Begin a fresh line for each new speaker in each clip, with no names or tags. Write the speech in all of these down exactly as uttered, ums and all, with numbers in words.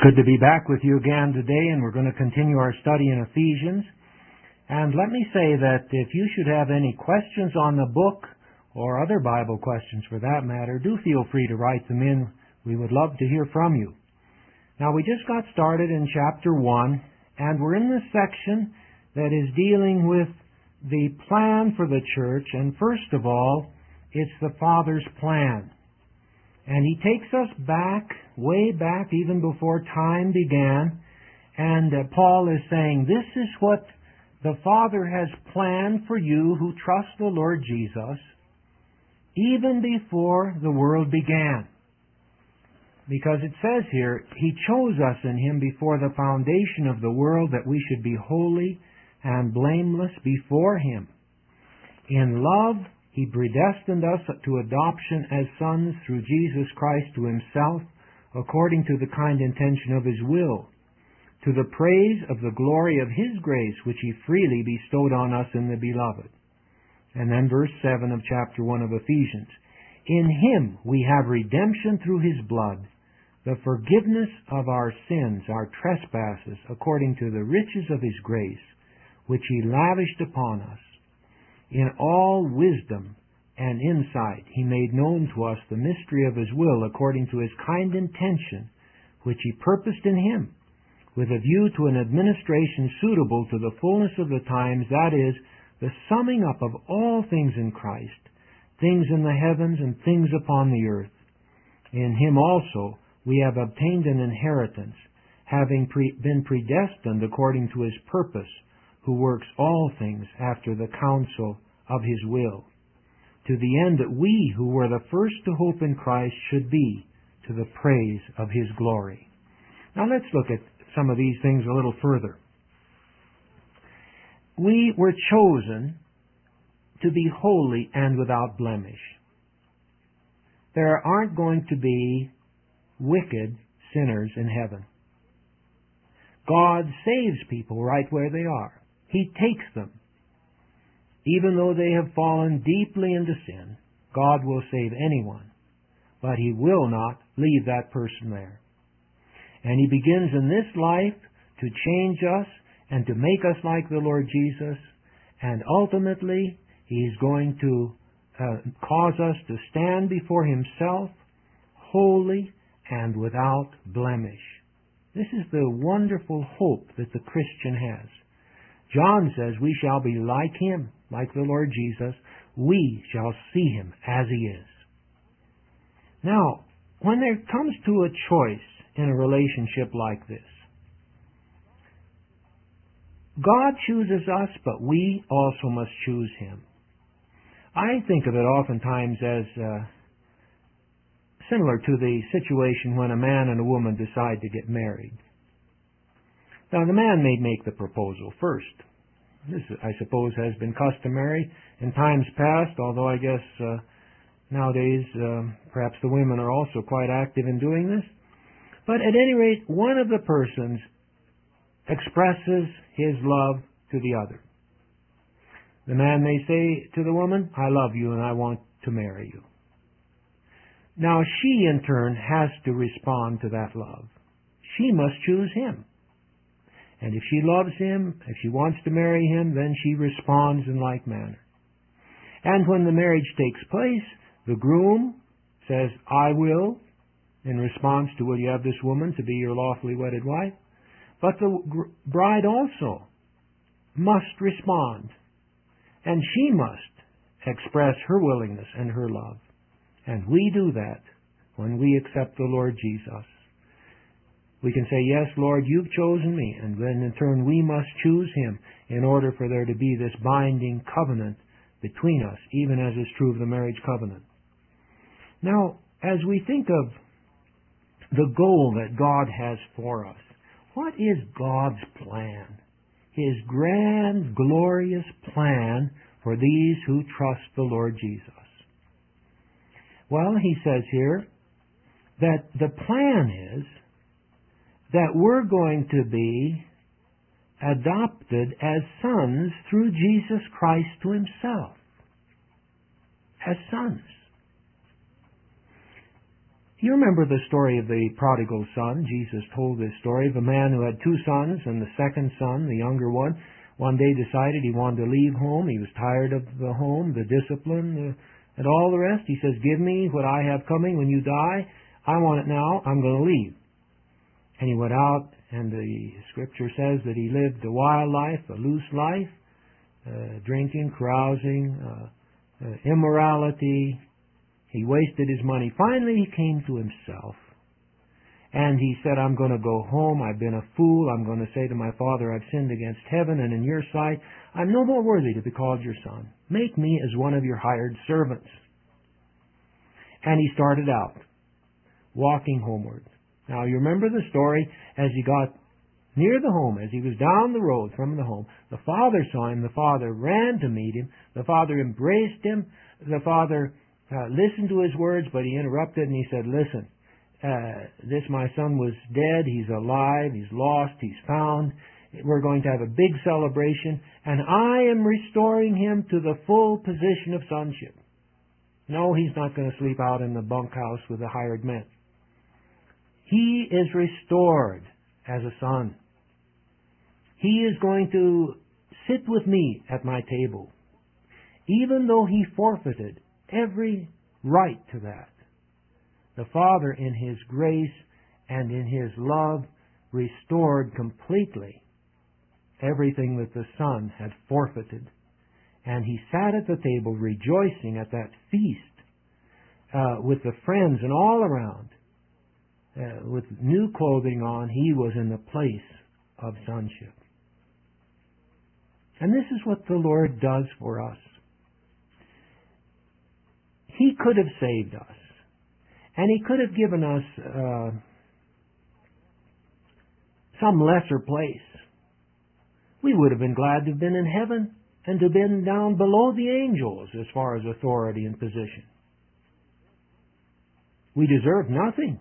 Good to be back with you again today, and we're going to continue our study in Ephesians. And let me say that if you should have any questions on the book, or other Bible questions for that matter, do feel free to write them in. We would love to hear from you. Now, we just got started in chapter one, and we're in this section that is dealing with the plan for the church, and first of all, it's the Father's plan. And He takes us back, way back, even before time began, and uh, Paul is saying, this is what the Father has planned for you who trust the Lord Jesus, even before the world began. Because it says here, He chose us in Him before the foundation of the world that we should be holy and blameless before Him. In love, He predestined us to adoption as sons through Jesus Christ to Himself, according to the kind intention of His will, to the praise of the glory of His grace, which He freely bestowed on us in the Beloved. And then verse seven of chapter one of Ephesians. In Him we have redemption through His blood, the forgiveness of our sins, our trespasses, according to the riches of His grace, which He lavished upon us. In all wisdom and insight He made known to us the mystery of His will, according to His kind intention, which He purposed in Him, with a view to an administration suitable to the fullness of the times, that is, the summing up of all things in Christ, things in the heavens and things upon the earth. In Him also we have obtained an inheritance, having pre- been predestined according to His purpose, who works all things after the counsel of His will, to the end that we who were the first to hope in Christ should be to the praise of His glory. Now let's look at some of these things a little further. We were chosen to be holy and without blemish. There aren't going to be wicked sinners in heaven. God saves people right where they are. He takes them. Even though they have fallen deeply into sin, God will save anyone, but He will not leave that person there. And He begins in this life to change us and to make us like the Lord Jesus, and ultimately He is going to uh, cause us to stand before Himself holy and without blemish. This is the wonderful hope that the Christian has. John says we shall be like Him, like the Lord Jesus. We shall see Him as He is. Now, when there comes to a choice in a relationship like this, God chooses us, but we also must choose Him. I think of it oftentimes as uh, similar to the situation when a man and a woman decide to get married. Now, the man may make the proposal first. This, I suppose, has been customary in times past, although I guess uh, nowadays uh, perhaps the women are also quite active in doing this. But at any rate, one of the persons expresses his love to the other. The man may say to the woman, I love you and I want to marry you. Now she in turn has to respond to that love. She must choose him. And if she loves him, if she wants to marry him, then she responds in like manner. And when the marriage takes place, the groom says, I will, in response to, will you have this woman to be your lawfully wedded wife? But the bride also must respond. And she must express her willingness and her love. And we do that when we accept the Lord Jesus. We can say, yes, Lord, you've chosen me. And then in turn we must choose Him in order for there to be this binding covenant between us, even as is true of the marriage covenant. Now, as we think of the goal that God has for us, what is God's plan? His grand, glorious plan for these who trust the Lord Jesus. Well, He says here that the plan is that we're going to be adopted as sons through Jesus Christ to Himself. As sons. You remember the story of the prodigal son. Jesus told this story of a man who had two sons, and the second son, the younger one, one day decided he wanted to leave home. He was tired of the home, the discipline, the, and all the rest. He says, give me what I have coming when you die. I want it now. I'm going to leave. And he went out, and the Scripture says that he lived a wild life, a loose life, uh, drinking, carousing, uh, uh, immorality. He wasted his money. Finally, he came to himself. And he said, I'm going to go home. I've been a fool. I'm going to say to my father, I've sinned against heaven and in your sight. I'm no more worthy to be called your son. Make me as one of your hired servants. And he started out, walking homeward. Now, you remember the story as he got near the home, as he was down the road from the home. The father saw him. The father ran to meet him. The father embraced him. The father uh, listened to his words, but he interrupted and he said, listen, uh, this my son was dead. He's alive. He's lost. He's found. We're going to have a big celebration, and I am restoring him to the full position of sonship. No, he's not going to sleep out in the bunkhouse with the hired men. He is restored as a son. He is going to sit with me at my table, even though he forfeited every right to that. The Father, in His grace and in His love, restored completely everything that the Son had forfeited. And He sat at the table rejoicing at that feast uh, with the friends and all around. Uh, with new clothing on, He was in the place of sonship. And this is what the Lord does for us. He could have saved us. And He could have given us uh, some lesser place. We would have been glad to have been in heaven and to have been down below the angels as far as authority and position. We deserve nothing.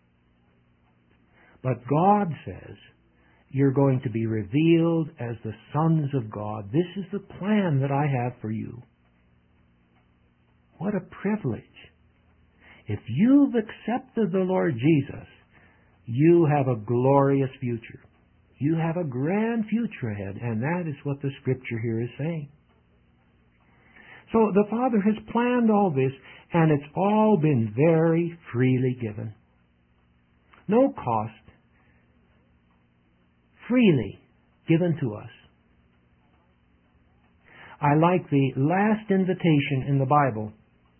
But God says, you're going to be revealed as the sons of God. This is the plan that I have for you. What a privilege. If you've accepted the Lord Jesus, you have a glorious future. You have a grand future ahead, and that is what the Scripture here is saying. So the Father has planned all this, and it's all been very freely given. No cost. Freely given to us. I like the last invitation in the Bible.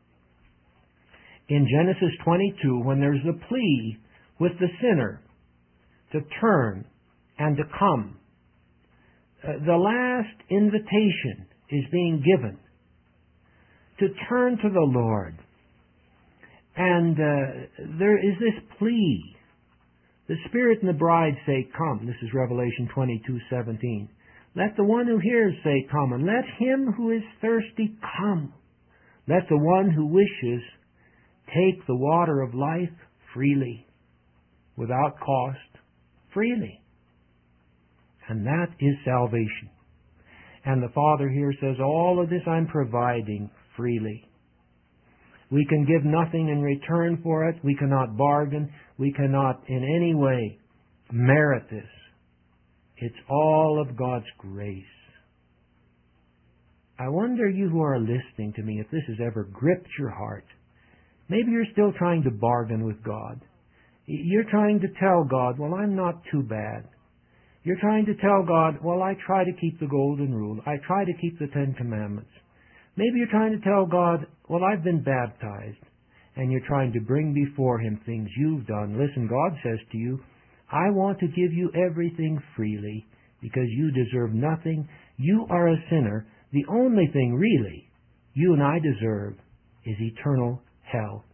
In Genesis twenty-two, when there's the plea with the sinner to turn and to come, uh, the last invitation is being given to turn to the Lord. And uh, there is this plea. The Spirit and the bride say, come. This is Revelation twenty-two seventeen. Let the one who hears say, come, and let him who is thirsty come. Let the one who wishes take the water of life freely, without cost, freely. And that is salvation. And the Father here says, all of this I'm providing freely. We can give nothing in return for it. We cannot bargain. We cannot in any way merit this. It's all of God's grace. I wonder, you who are listening to me, if this has ever gripped your heart. Maybe you're still trying to bargain with God. You're trying to tell God, well, I'm not too bad. You're trying to tell God, well, I try to keep the golden rule. I try to keep the Ten Commandments. Maybe you're trying to tell God, well, I've been baptized. And you're trying to bring before Him things you've done. Listen, God says to you, I want to give you everything freely because you deserve nothing. You are a sinner. The only thing really you and I deserve is eternal hell.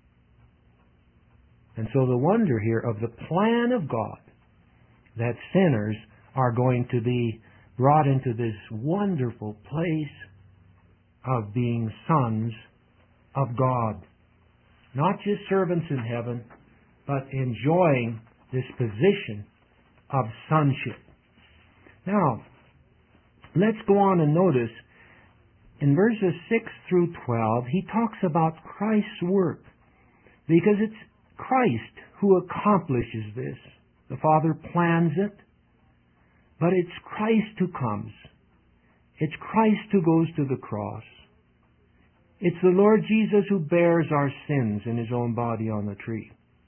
And so the wonder here of the plan of God, that sinners are going to be brought into this wonderful place of being sons of God. Not just servants in heaven, but enjoying this position of sonship. Now, let's go on and notice in verses six through twelve, he talks about Christ's work, because it's Christ who accomplishes this. The Father plans it, but it's Christ who comes. It's Christ who goes to the cross. It's the Lord Jesus who bears our sins in His own body on the tree.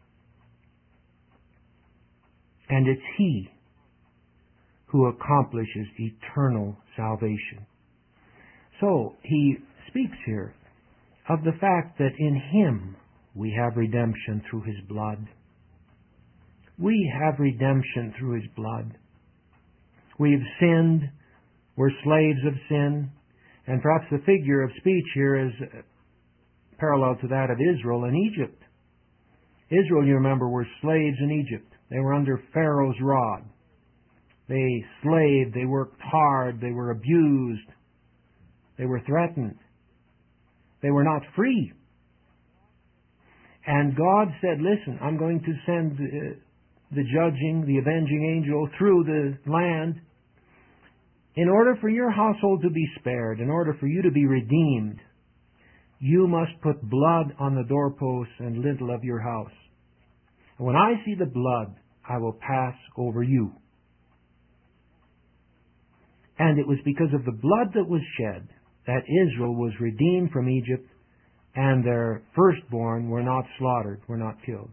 And it's He who accomplishes eternal salvation. So, He speaks here of the fact that in Him we have redemption through His blood. We have redemption through His blood. We've sinned. We're slaves of sin. And perhaps the figure of speech here is parallel to that of Israel in Egypt. Israel, you remember, were slaves in Egypt. They were under Pharaoh's rod. They slaved. They worked hard. They were abused. They were threatened. They were not free. And God said, listen, I'm going to send uh, the judging, the avenging angel through the land. In order for your household to be spared, in order for you to be redeemed, you must put blood on the doorposts and lintel of your house. And when I see the blood, I will pass over you. And it was because of the blood that was shed that Israel was redeemed from Egypt, and their firstborn were not slaughtered, were not killed.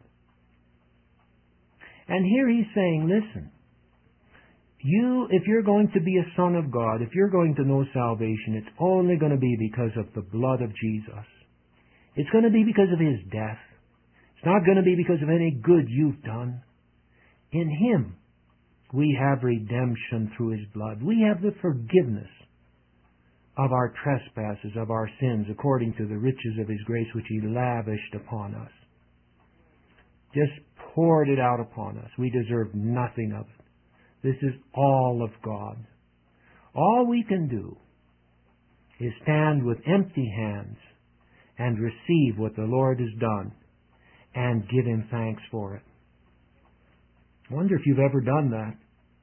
And here he's saying, listen, you, if you're going to be a son of God, if you're going to know salvation, it's only going to be because of the blood of Jesus. It's going to be because of His death. It's not going to be because of any good you've done. In Him, we have redemption through His blood. We have the forgiveness of our trespasses, of our sins, according to the riches of His grace, which He lavished upon us. Just poured it out upon us. We deserve nothing of it. This is all of God. All we can do is stand with empty hands and receive what the Lord has done and give Him thanks for it. I wonder if you've ever done that.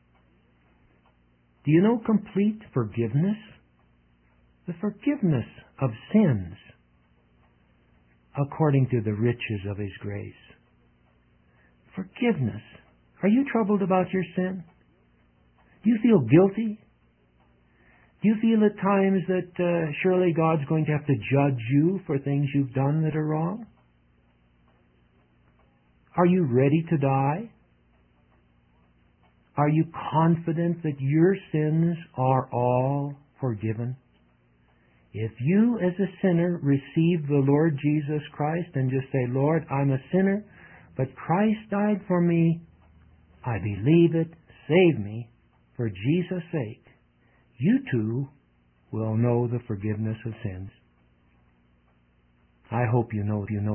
Do you know complete forgiveness? The forgiveness of sins according to the riches of His grace. Forgiveness. Are you troubled about your sin? Do you feel guilty? Do you feel at times that uh, surely God's going to have to judge you for things you've done that are wrong? Are you ready to die? Are you confident that your sins are all forgiven? If you as a sinner receive the Lord Jesus Christ and just say, Lord, I'm a sinner, but Christ died for me, I believe it, save me, for Jesus' sake, you too will know the forgiveness of sins. I hope you know you know.